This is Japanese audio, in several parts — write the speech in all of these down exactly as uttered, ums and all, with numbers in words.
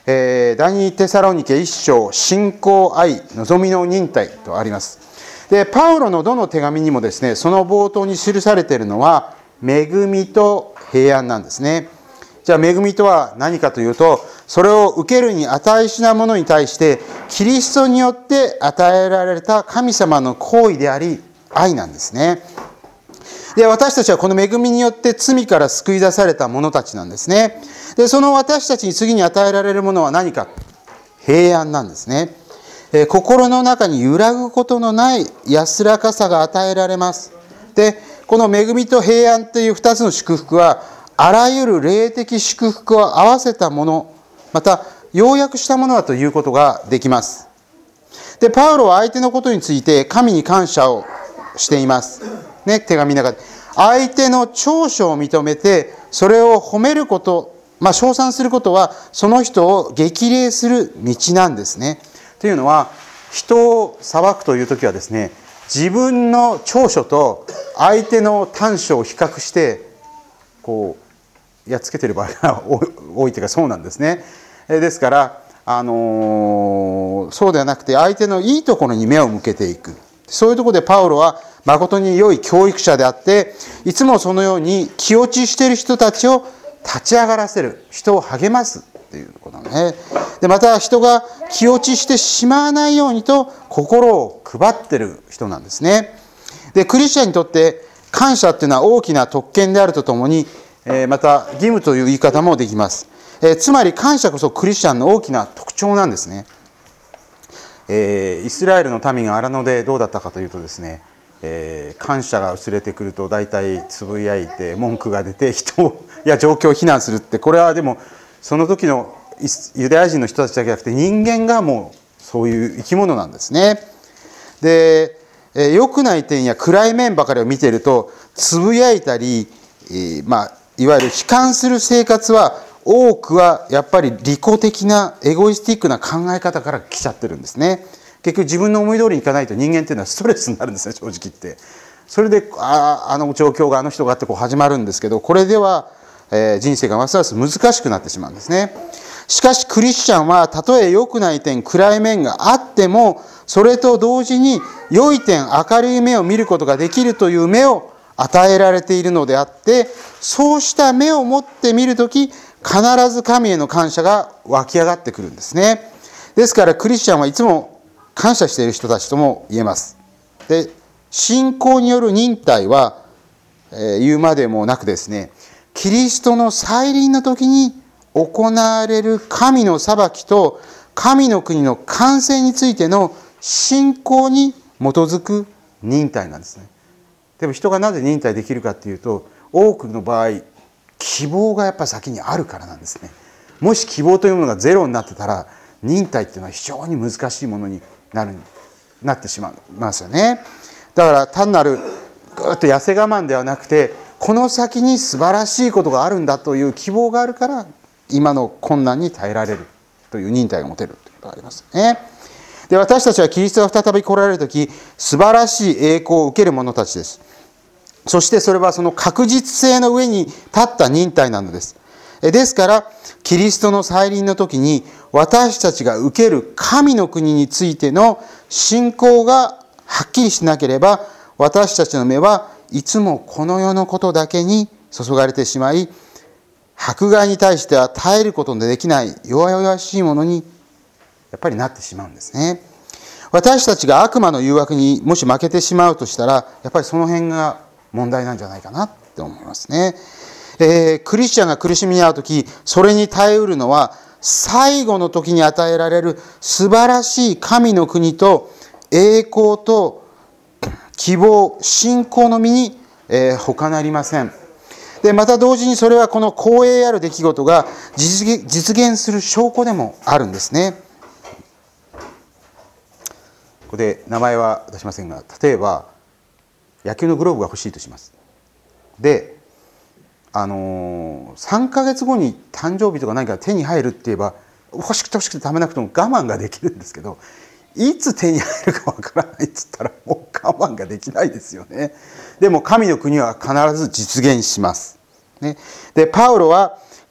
えー、第二テサロニケ一章、信仰愛望みの忍耐とあります。でパウロのどの手紙にもですね、その冒頭に記されているのは恵みと平安なんですね。じゃあ恵みとは何かというと、それを受けるに値しないものに対してキリストによって与えられた神様の行為であり愛なんですね。で私たちはこの恵みによって罪から救い出された者たちなんですね。でその私たちに次に与えられるものは何か、平安なんですね。え心の中に揺らぐことのない安らかさが与えられます。でこの恵みと平安という二つの祝福は、あらゆる霊的祝福を合わせたもの、また要約したものだということができます。でパウロは相手のことについて神に感謝をしています、ね、手紙の中で相手の長所を認めてそれを褒めること、まあ、称賛することはその人を激励する道なんですね。というのは、人を裁くというときはですね、自分の長所と相手の短所を比較してこうやっつけている場合が多いというか、そうなんですね。ですから、あのー、そうではなくて相手のいいところに目を向けていく。そういうところでパウロは誠に良い教育者であって、いつもそのように気落ちしている人たちを立ち上がらせる、人を励ますということね。でまた人が気落ちしてしまわないようにと心を配っている人なんですね。でクリスチャンにとって感謝というのは大きな特権であるとともに、また義務という言い方もできます。つまり感謝こそクリスチャンの大きな特徴なんですね。えー、イスラエルの民が荒野でどうだったかというとですね、えー、感謝が薄れてくると大体つぶやいて文句が出て人や状況を非難するって、これはでもその時のユダヤ人の人たちだけじゃなくて人間がもうそういう生き物なんですね。で、えー、良くない点や暗い面ばかりを見ているとつぶやいたり、えー、まあいわゆる悲観する生活は多くはやっぱり利己的なエゴイスティックな考え方から来ちゃってるんですね。結局自分の思い通りにいかないと人間っていうのはストレスになるんですね、正直言って。それでああの状況があの人があってこう始まるんですけど、これでは、えー、人生がますます難しくなってしまうんですね。しかしクリスチャンはたとえ良くない点暗い面があっても、それと同時に良い点明るい目を見ることができるという目を与えられているのであって、そうした目を持って見るとき必ず神への感謝が湧き上がってくるんですね。ですからクリスチャンはいつも感謝している人たちとも言えます。で、信仰による忍耐は、えー、言うまでもなくですね、キリストの再臨の時に行われる神の裁きと神の国の完成についての信仰に基づく忍耐なんですね。でも人がなぜ忍耐できるかというと、多くの場合希望がやっぱり先にあるからなんですね。もし希望というものがゼロになってたら、忍耐っていうのは非常に難しいものになるなってしまいますよね。だから単なるぐーっと痩せ我慢ではなくて、この先に素晴らしいことがあるんだという希望があるから、今の困難に耐えられるという忍耐が持てるということがありますね。で、私たちはキリストが再び来られるとき、素晴らしい栄光を受ける者たちです。そしてそれはその確実性の上に立った忍耐なのです。ですからキリストの再臨の時に私たちが受ける神の国についての信仰がはっきりしなければ、私たちの目はいつもこの世のことだけに注がれてしまい、迫害に対しては耐えることのできない弱々しいものにやっぱりなってしまうんですね。私たちが悪魔の誘惑にもし負けてしまうとしたら、やっぱりその辺が問題なんじゃないかなって思いますね。えー、クリスチャンが苦しみに遭うとき、それに耐えうるのは最後の時に与えられる素晴らしい神の国と栄光と希望、信仰の身に、えー、他なりません。でまた同時にそれはこの光栄ある出来事が実現、実現する証拠でもあるんですね。ここで名前は出しませんが、例えば野球のグローブが欲しいとします。で、あのー、さんかげつごに誕生日とか何か手に入るって言えば、欲しくて欲しくてためなくても我慢ができるんですけど、いつ手に入るかわからないっつったらもう我慢ができないですよね。でも神の国は必ず実現します。ね、でパウロは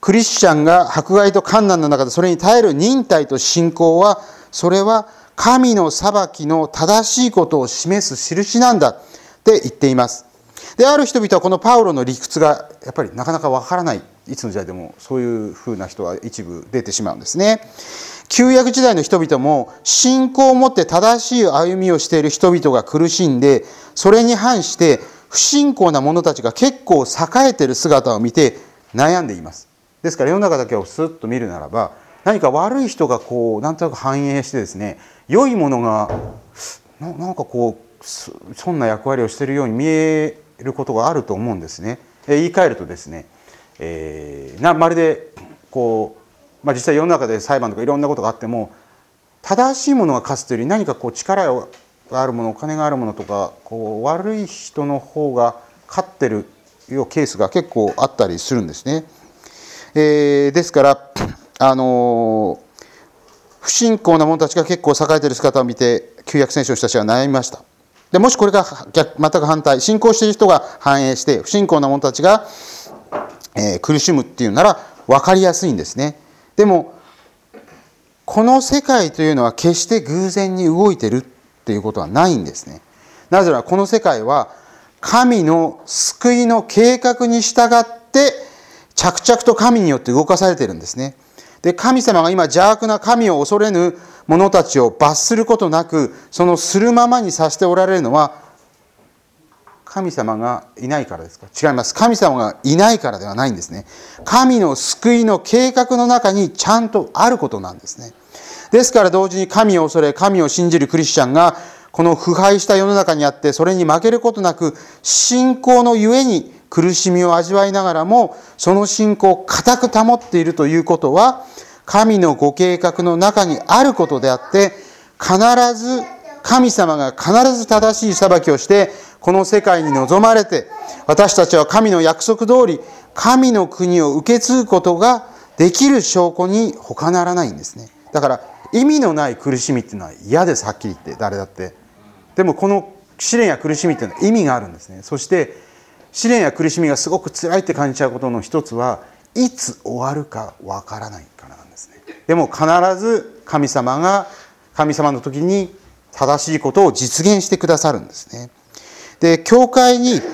クリスチャンが迫害と患難の中でそれに耐える忍耐と信仰は、それは神の裁きの正しいことを示す印なんだって言っています。で、ある人々はこのパウロの理屈がやっぱりなかなかわからない。いつの時代でもそういうふうな人は一部出てしまうんですね。旧約時代の人々も信仰を持って正しい歩みをしている人々が苦しんで、それに反して不信仰な者たちが結構栄えている姿を見て悩んでいます。ですから世の中だけをスッと見るならば、何か悪い人がこうなんとなく反映してですね、良いものが な, なんかこうそんな役割をしているように見えることがあると思うんですね。言い換えるとですね、えー、なまるでこう、まあ、実際世の中で裁判とかいろんなことがあっても、正しいものが勝つというより、何かこう力があるもの、お金があるものとか、こう悪い人の方が勝ってるいうケースが結構あったりするんですね。えー、ですから、あのー、不信仰な者たちが結構栄えている姿を見て、旧約聖書の人たちは悩みました。でもしこれが逆全く反対、信仰している人が反映して、不信仰な者たちが、えー、苦しむっていうなら分かりやすいんですね。でも、この世界というのは決して偶然に動いてるっていうことはないんですね。なぜならこの世界は神の救いの計画に従って着々と神によって動かされているんですね。で、神様が今邪悪な神を恐れぬ者たちを罰することなく、そのするままにさせておられるのは神様がいないからですか？違います。神様がいないからではないんですね。神の救いの計画の中にちゃんとあることなんですね。ですから同時に神を恐れ、神を信じるクリスチャンがこの腐敗した世の中にあって、それに負けることなく信仰のゆえに苦しみを味わいながらも、その信仰を固く保っているということは、神のご計画の中にあることであって、必ず神様が必ず正しい裁きをしてこの世界に臨まれて、私たちは神の約束通り神の国を受け継ぐことができる証拠に他ならないんですね。だから意味のない苦しみっていうのは嫌です。はっきり言って誰だって。でもこの試練や苦しみっていうのは意味があるんですね。そして試練や苦しみがすごく辛いって感じちゃうことの一つは、いつ終わるかわからないからなんですね。でも必ず神様が神様の時に正しいことを実現してくださるんですね。で、教会に、え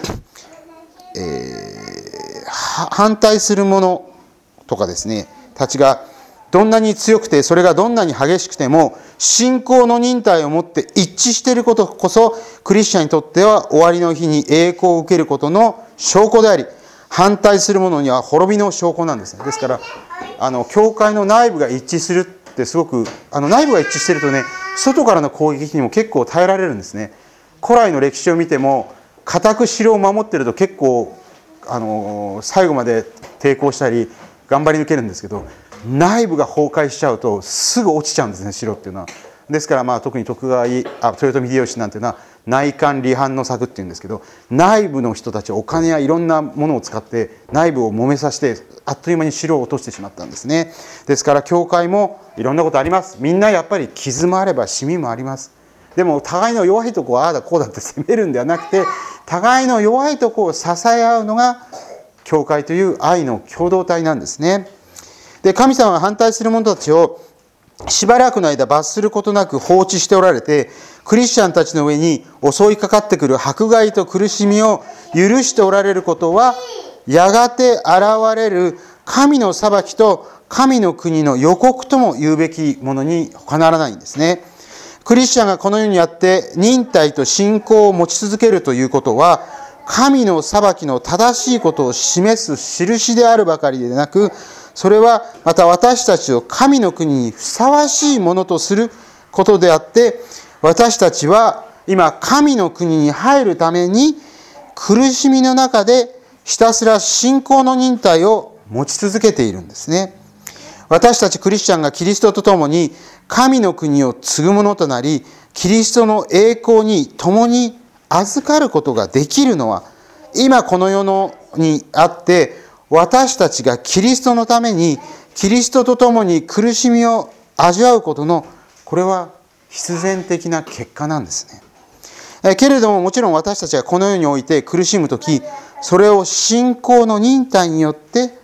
ー、反対する者とかですね、たちがどんなに強くて、それがどんなに激しくても、信仰の忍耐をもって一致していることこそ、クリスチャンにとっては終わりの日に栄光を受けることの証拠であり、反対する者には滅びの証拠なんですね。ですから、あの教会の内部が一致するってすごく、あの内部が一致しているとね、外からの攻撃にも結構耐えられるんですね。古来の歴史を見ても、固く城を守っていると結構あの最後まで抵抗したり頑張り抜けるんですけど、内部が崩壊しちゃうとすぐ落ちちゃうんですね、城っていうのは。ですからまあ特に徳川あ豊臣秀吉なんていうのは内官離反の策っていうんですけど、内部の人たちお金やいろんなものを使って内部を揉めさせて、あっという間に城を落としてしまったんですね。ですから教会もいろんなことあります。みんなやっぱり傷もあればシミもあります。でも互いの弱いところをああだこうだって責めるんではなくて、互いの弱いところを支え合うのが教会という愛の共同体なんですね。で、神様が反対する者たちをしばらくの間罰することなく放置しておられて、クリスチャンたちの上に襲いかかってくる迫害と苦しみを許しておられることは、やがて現れる神の裁きと神の国の予告とも言うべきものに他ならないんですね。クリスチャンがこの世にあって忍耐と信仰を持ち続けるということは、神の裁きの正しいことを示す印であるばかりでなく、それはまた私たちを神の国にふさわしいものとすることであって、私たちは今神の国に入るために苦しみの中でひたすら信仰の忍耐を持ち続けているんですね。私たちクリスチャンがキリストと共に神の国を継ぐものとなり、キリストの栄光に共に預かることができるのは、今この世のにあって私たちがキリストのためにキリストと共に苦しみを味わうことの、これは必然的な結果なんですね。えけれどももちろん私たちがこの世において苦しむとき、それを信仰の忍耐によって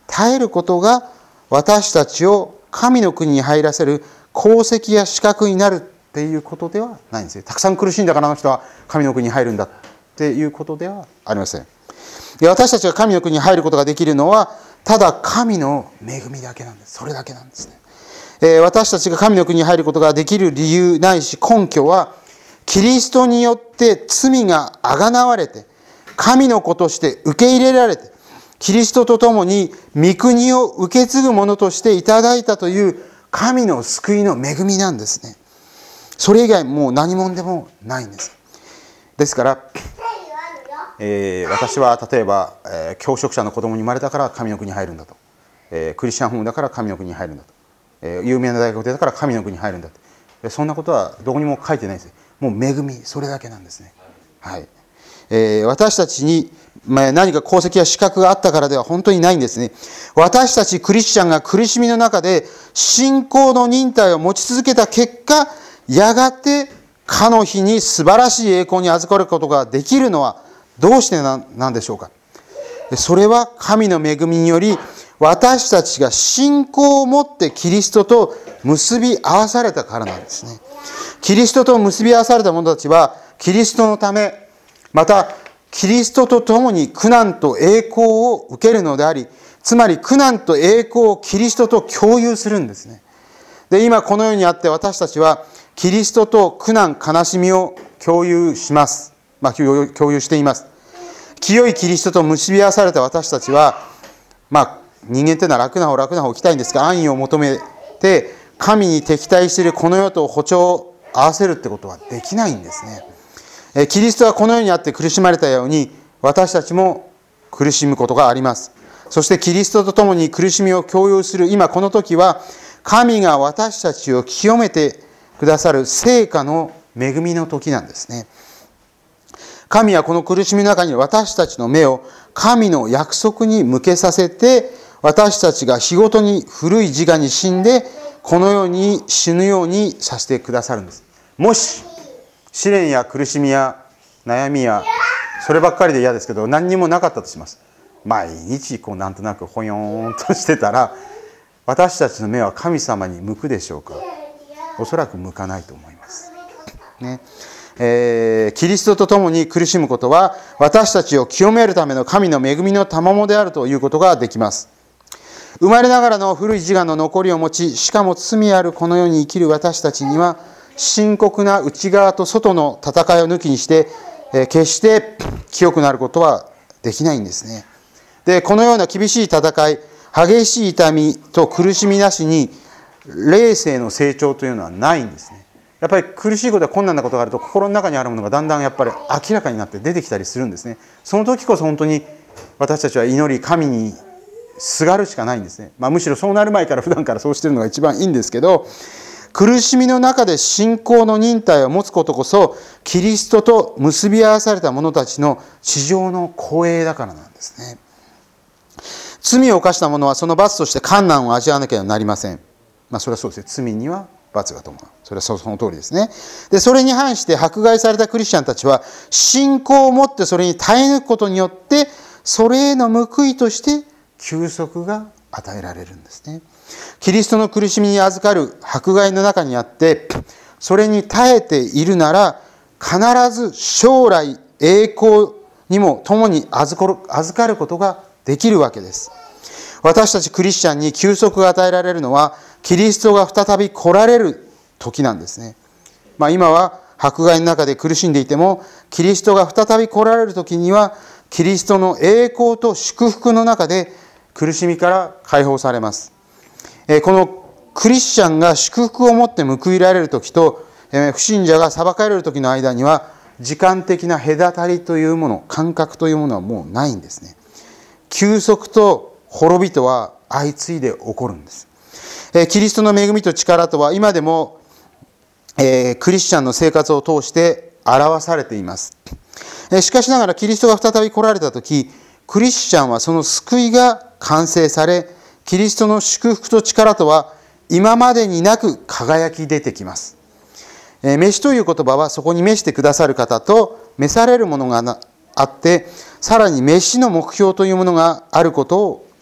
耐えることが私たちを神の国に入らせる功績や資格になるっていうことではないんですね。たくさん苦しんだからあの人は神の国に入るんだっていうことではありません。で、私たちが神の国に入ることができるのはただ神の恵みだけなんです。それだけなんですね。えー、私たちが神の国に入ることができる理由ないし根拠は、キリストによって罪があがなわれて神の子として受け入れられて、キリストと共に御国を受け継ぐものとしていただいたという神の救いの恵みなんですね。それ以外もう何もんでもないんです。ですから、えー、私は例えば、えー、教職者の子供に生まれたから神の国に入るんだと、えー、クリスチャンホームだから神の国に入るんだと、えー、有名な大学出たから神の国に入るんだと、そんなことはどこにも書いてないです。もう恵み、それだけなんですね。はい。えー、私たちに何か功績や資格があったからでは本当にないんですね。私たちクリスチャンが苦しみの中で信仰の忍耐を持ち続けた結果、やがてかの日に素晴らしい栄光に預かることができるのはどうしてなんでしょうか。それは神の恵みにより、私たちが信仰を持ってキリストと結び合わされたからなんですね。キリストと結び合わされた者たちはキリストのため、またキリストと共に苦難と栄光を受けるのであり、つまり苦難と栄光をキリストと共有するんですね。で、今この世にあって私たちはキリストと苦難悲しみを共有します。まあ共有しています。清いキリストと結び合わされた私たちは、まあ人間というのは楽な方楽な方を生きたいんですが、安易を求めて神に敵対しているこの世と歩調を合わせるってことはできないんですね。キリストはこの世にあって苦しまれたように、私たちも苦しむことがあります。そしてキリストと共に苦しみを共有する今この時は、神が私たちを清めてくださる聖果の恵みの時なんですね。神はこの苦しみの中に私たちの目を神の約束に向けさせて、私たちが日ごとに古い自我に死んでこの世に死ぬようにさせてくださるんです。もし試練や苦しみや悩みやそればっかりで嫌ですけど何にもなかったとします。毎日こうなんとなくほよーんとしてたら、私たちの目は神様に向くでしょうか。おそらく向かないと思いますね。えー、キリストと共に苦しむことは私たちを清めるための神の恵みの賜物であるということができます。生まれながらの古い自我の残りを持ち、しかも罪あるこの世に生きる私たちには深刻な内側と外の戦いを抜きにして、えー、決して清くなることはできないんですね。で、このような厳しい戦い、激しい痛みと苦しみなしに霊性の成長というのはないんですね。やっぱり苦しいことや困難なことがあると、心の中にあるものがだんだんやっぱり明らかになって出てきたりするんですね。その時こそ本当に私たちは祈り、神にすがるしかないんですね。まあ、むしろそうなる前から普段からそうしてるのが一番いいんですけど、苦しみの中で信仰の忍耐を持つことこそキリストと結び合わされた者たちの地上の光栄だからなんですね。罪を犯した者はその罰として患難を味わわなければなりません。まあそれはそうですね。罪には罰が伴う。それはその通りですね。で、それに反して迫害されたクリスチャンたちは信仰を持ってそれに耐え抜くことによってそれへの報いとして休息が与えられるんですね。キリストの苦しみに預かる迫害の中にあってそれに耐えているなら必ず将来栄光にも共に預かることができるわけです。私たちクリスチャンに休息が与えられるのはキリストが再び来られる時なんですね。まあ、今は迫害の中で苦しんでいてもキリストが再び来られる時にはキリストの栄光と祝福の中で苦しみから解放されます。このクリスチャンが祝福を持って報いられる時と不信者が裁かれる時の間には時間的な隔たりというもの、感覚というものはもうないんですね。休息と滅びとは相次いで起こるんです。キリストの恵みと力とは今でもクリスチャンの生活を通して表されています。しかしながらキリストが再び来られた時、クリスチャンはその救いが完成され、キリストの祝福と力とは今までになく輝き出てきます。召しという言葉はそこに召してくださる方と召されるものがあって、さらに召しの目標というものがあることを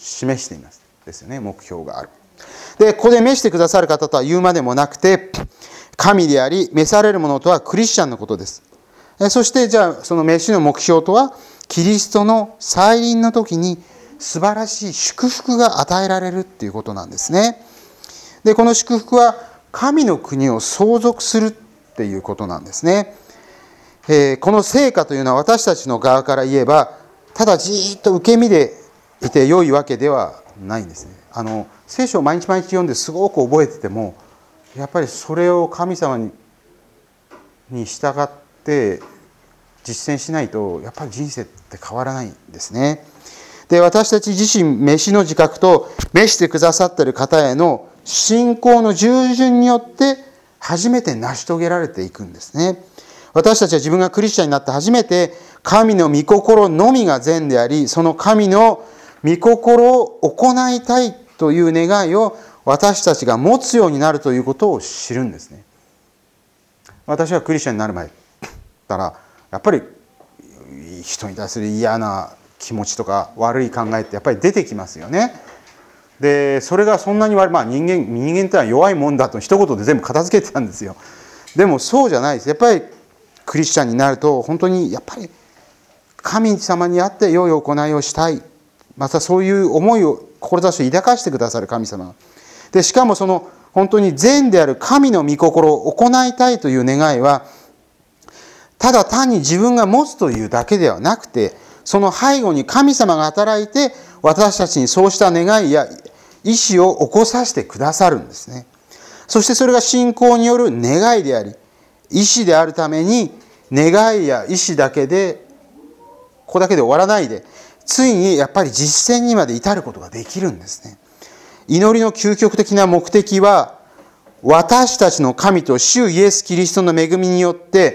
示していますですよね。目標がある。で、ここで召してくださる方とは言うまでもなくて、神であり召されるものとはクリスチャンのことです。そしてじゃあその召しの目標とは、キリストの再臨の時に素晴らしい祝福が与えられるっていうことなんですね。で、この祝福は神の国を相続するっていうことなんですね。えー、この成果というのは私たちの側から言えば、ただじーっと受け身でいて良いわけではないんですね。あの聖書を毎日毎日読んですごく覚えてても、やっぱりそれを神様にに従って実践しないと、やっぱり人生って変わらないんですね。で、私たち自身、召しの自覚と召してくださっている方への信仰の従順によって初めて成し遂げられていくんですね。私たちは自分がクリスチャンになって初めて、神の御心のみが善であり、その神の御心を行いたいという願いを私たちが持つようになるということを知るんですね。私はクリスチャンになる前だら、やっぱり人に対する嫌な気持ちとか悪い考えってやっぱり出てきますよね。で、それがそんなに悪い、まあ人間、人間ってのは弱いもんだと一言で全部片付けてたんですよ。でもそうじゃないです。やっぱりクリスチャンになると、本当にやっぱり神様にあって良い行いをしたい。またそういう思いを、志を抱かしてくださる神様。で、しかもその本当に善である神の御心を行いたいという願いは、ただ単に自分が持つというだけではなくて、その背後に神様が働いて、私たちにそうした願いや意志を起こさせてくださるんですね。そしてそれが信仰による願いであり、意志であるために、願いや意志だけで、ここだけで終わらないで、ついにやっぱり実践にまで至ることができるんですね。祈りの究極的な目的は、私たちの神と主イエス・キリストの恵みによって、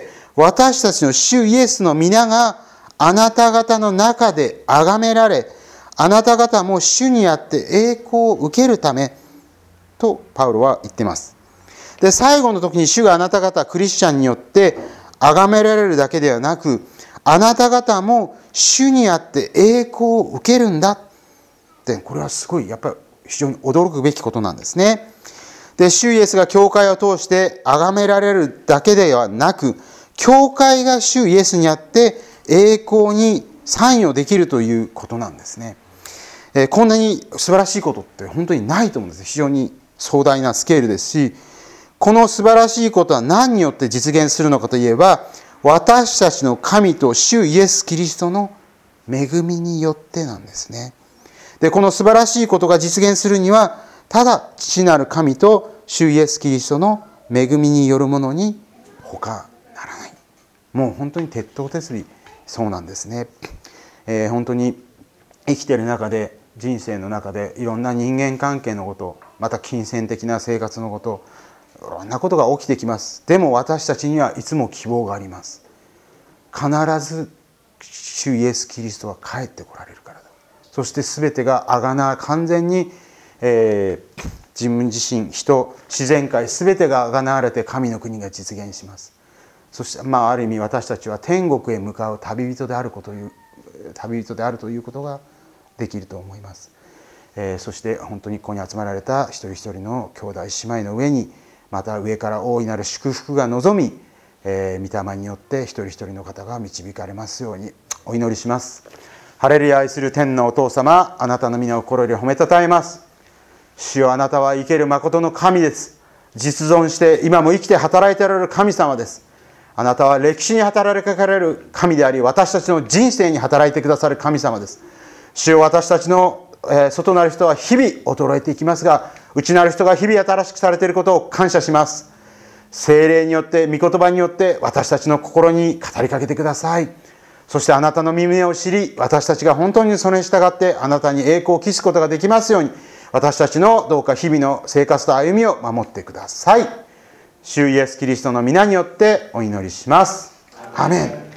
私たちの主イエスの皆があなた方の中で崇められ、あなた方も主にあって栄光を受けるためとパウロは言っています。で、最後の時に主があなた方クリスチャンによって崇められるだけではなく、あなた方も主にあって栄光を受けるんだって、これはすごいやっぱり非常に驚くべきことなんですね。で、主イエスが教会を通して崇められるだけではなく、教会が主イエスにあって栄光に参与できるということなんですね。えー、こんなに素晴らしいことって本当にないと思うんです。非常に壮大なスケールですし、この素晴らしいことは何によって実現するのかといえば、私たちの神と主イエス・キリストの恵みによってなんですね。で、この素晴らしいことが実現するには、ただ父なる神と主イエス・キリストの恵みによるものに他ならない。もう本当に鉄頭鉄尾そうなんですね。えー、本当に生きている中で、人生の中でいろんな人間関係のこと、また金銭的な生活のこと、いろんなことが起きてきます。でも私たちにはいつも希望があります。必ず主イエス・キリストは帰ってこられるからだ。そして全てがあがな完全に、えー、自分自身、人、自然界全てがあがなわれて神の国が実現します。そして、まあ、ある意味私たちは天国へ向かう旅人であるこという旅人であるということができると思います。えー、そして本当にここに集まられた一人一人の兄弟姉妹の上に、また上から大いなる祝福が望み、えー、御霊によって一人一人の方が導かれますようにお祈りします。ハレルヤ。愛する天のお父様、あなたの皆を心より褒めたたえます。主よ、あなたは生ける誠の神です。実存して今も生きて働いておられる神様です。あなたは歴史に働きかけられる神であり、私たちの人生に働いてくださる神様です。主よ、私たちの、えー、外なる人は日々衰えていきますが、内なる人が日々新しくされていることを感謝します。聖霊によって、御言葉によって私たちの心に語りかけてください。そしてあなたの御胸を知り、私たちが本当にそれに従ってあなたに栄光を期すことができますように、私たちのどうか日々の生活と歩みを守ってください。主イエスキリストの皆によってお祈りします。アメン。